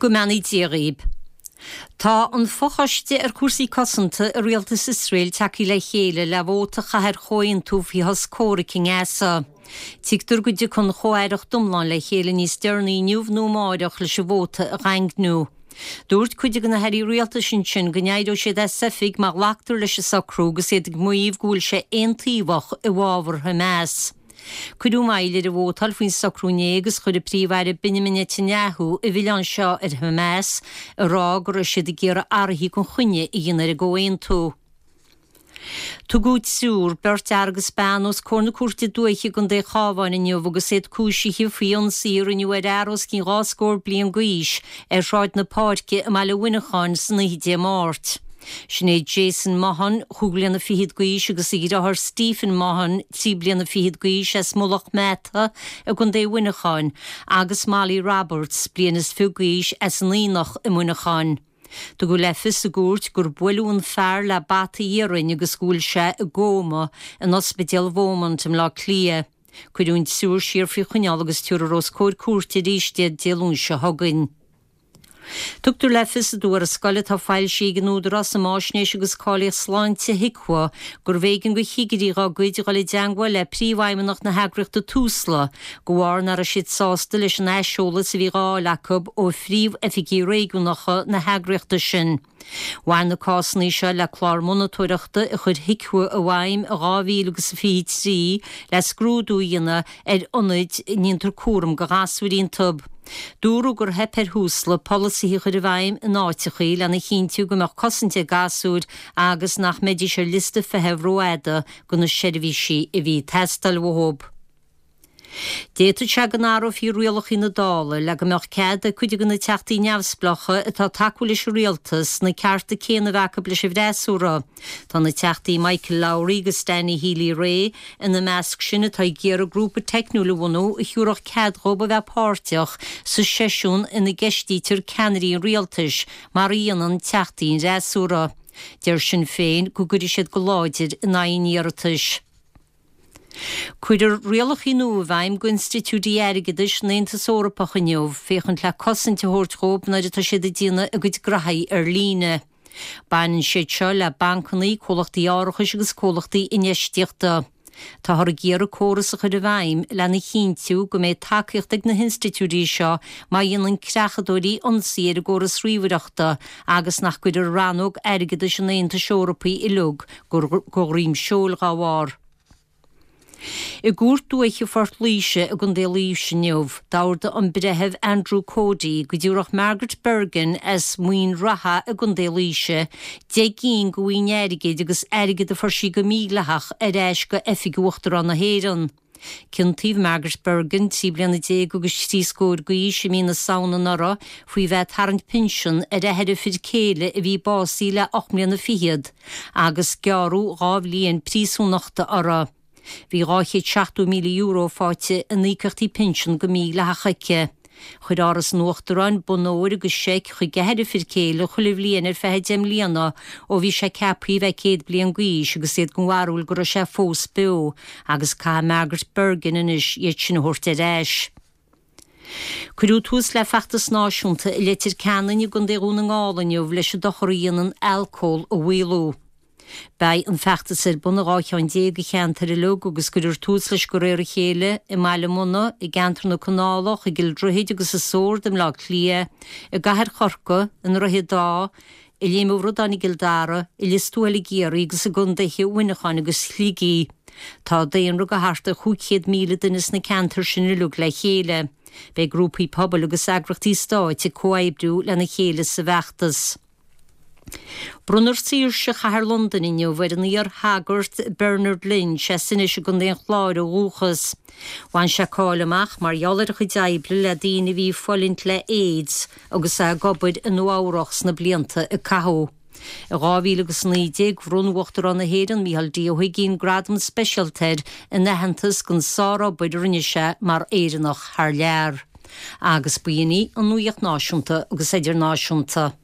Go meanaí díríb. Tá an fochaiste cuasaí cosanta a Rialtas Israel takeí le chéile le bhóta chathair chóin tú bhí hascóra cin éasa. Tígtar go dtí chun chóireach dumláin le chéile níos dearnaí niuh nó máireach leis a bhóta a rangnú. Dúirt chuide gan na heirí Rialtas sin go neidirú sé de sefig mar leachtar leis a sacrú go sé ag muomh gúil sé aontaíomhach i bhábhar Hamas. Cuidú maiile a bhótal faoin sacrúné agus chud a príomhhaire Benjamin Netanyahu i bhíleán seo ar Hamas a rá gur siad a ggéar arthaí chun chuine i dhéanaar a ggóin tú. Tú gúid súr beirt agus Spános cóna cuairte dúiche gon dé chábhain inniu agus éad cúisithe faoin sír inniu ar aros cin ráscór blian gaois ar ráid na páirce a meile winacháin san idé máirt. Sinné Jason Mahan, chuglian na fihid gaois agus ag rathar Stephen Mahan, tíblian na fihid gaois as mulach meta a gon dé winacháin, agus Molly Roberts, blian is fiúgaois as an líonach i winacháin. Do go lefis a gúirt gur builún fearr le bata dhéarainn agus gúil sé a góma an ospidéal bhómant am lá clia. Cuidún súr siar frio chuneal agus túr arós cóir cuairte ríiste déalún se thugainn. Tugtar lefis a dúar a scoile tá fáil sí ganúdar as am áisnéis agus cálaíoch sláinte hicwa gur bhégan go chigarí rá gcuid go le deangha le príomhhaimimeach na heagracht a túsla go bhhair nar a siad sásta leis an éisiúla sa bhí rá lecob ó phríomh efigí réigiúnacha na heagraachta sin. Bhain na cásannaí se le chlár monatúireachta a chud hicwa a bhaim a 2023 le scrúdúíanna ar ionid níontar cuaram go gasúirín tub. Dúrú gur hepper húsla policy chud a bhaim in áitichaí le na chintiú go meach cosinte gasúd agus nach méidir sé liste fehebh roiada go na seirbhísí i bhí testal bhób. Déta se gan ára fí rialach na dála le go meach cead a chuide gan na teachtaí neamhsplacha atá takeúil is Rialtas na cearta céanna bhecha leis bhreisúra. Tá na teachtaí Michael Lowry agus Danny Healy Ray in na measc sin atá géar a grúpa technúla bhhanú i thiúrach cead rob a bheith páirteach sa seisiún ina geistítir ceanirí Rialtas mar íonan teachtaí reisúra. Deir sin féin go gurí siad go láidir in aoníartas. Cuidir rialach inú bhaim go institúdí airgidis néantas órapach inniuh féchan le cosinte hórtróp na tá siad a díana a gcuid grathaí ar líne. Bain siad seo le bancannaí cólachtaí áirithas agus cólachtaí inéisteachta. Tá thar géar a córas a chud a bhaim le na chintiú go méid takeíocht ag na institúdí seo má dhéanann creachadóirí ionsaí ar a góras ríomhaireachta agus nach cuidir ranóg airgidis an néantas Eorpaí i lug go rím seol gáhár. I gúirt dúiche fort líise a gon dé líomh sin neamh, dáirda an brethebh Andrew Cody go dúrach Margaret Bergen as muoin ratha a gon dé líise, déagín go bhíon airgid agus airgid a forsí go míleach ar éis go efigúachtar an na héan. Cintíomh Margaret Bergen tíblianna déag agus tíoscóir go dhí sem na saona nara faoi bheith tarrant pension ar a heidir fid céile a bhí básaí le 8 mbliana fichiad, agus gearú 2 bliain príosúnachta ara. Bhí ráchéad 7 milliún euro fáte a níochtaí pension go míle hachaice. Chud áras nuachtarán bonóir agus séic chu geheidir fir céile chulah líon ar 10 líana ó bhí sé ceaprí bheith 100 blian gaois agus iad go bhharúil gur sé fós beú agus cá Margaret Bergen inis iad sin thuirt ar éis. Cuidú tús le feachtas náisiúnta i letir ceannaí gon déún an gálainniuh leis a dochoríonn alcóil ó bhhuilú. Bei an feachtas ar buna ráiteáin déag cheantar i lug agus gurir tús leis go réir a chéile i meile muna i gceantar na canálach i gil drohéid agus a sór dem lá clia i gahar chorca in roihe dá i léimúrad an i gildára i listúil i géirí agus a gundaiche winacháin agus slígí. Tá daon rug a harta 500 míle dunas na ceantar sin i lug le chéile. Bei grúpaí pobl agus agrachtaí stáit i cóibbrú le na chéile sa bheachtas. Brunner sír se chahar London inniu bhar an íar Hagart Bernard Lynn se sinne se gon déon chláir ó úchas. Bhain se cálamach mar jalar chu daible le daoine bhí foilint le AIDS agus a gobid in nuárachs na blianta i cathó. I 2009 bhrúnhachtar an na héan míhall díohuigín gradam specialtéid in nehantas gon sára beidir rinneise mar éireannach thar lear. Agus buoine an nuíocht náisiúnta agus idir náisiúnta.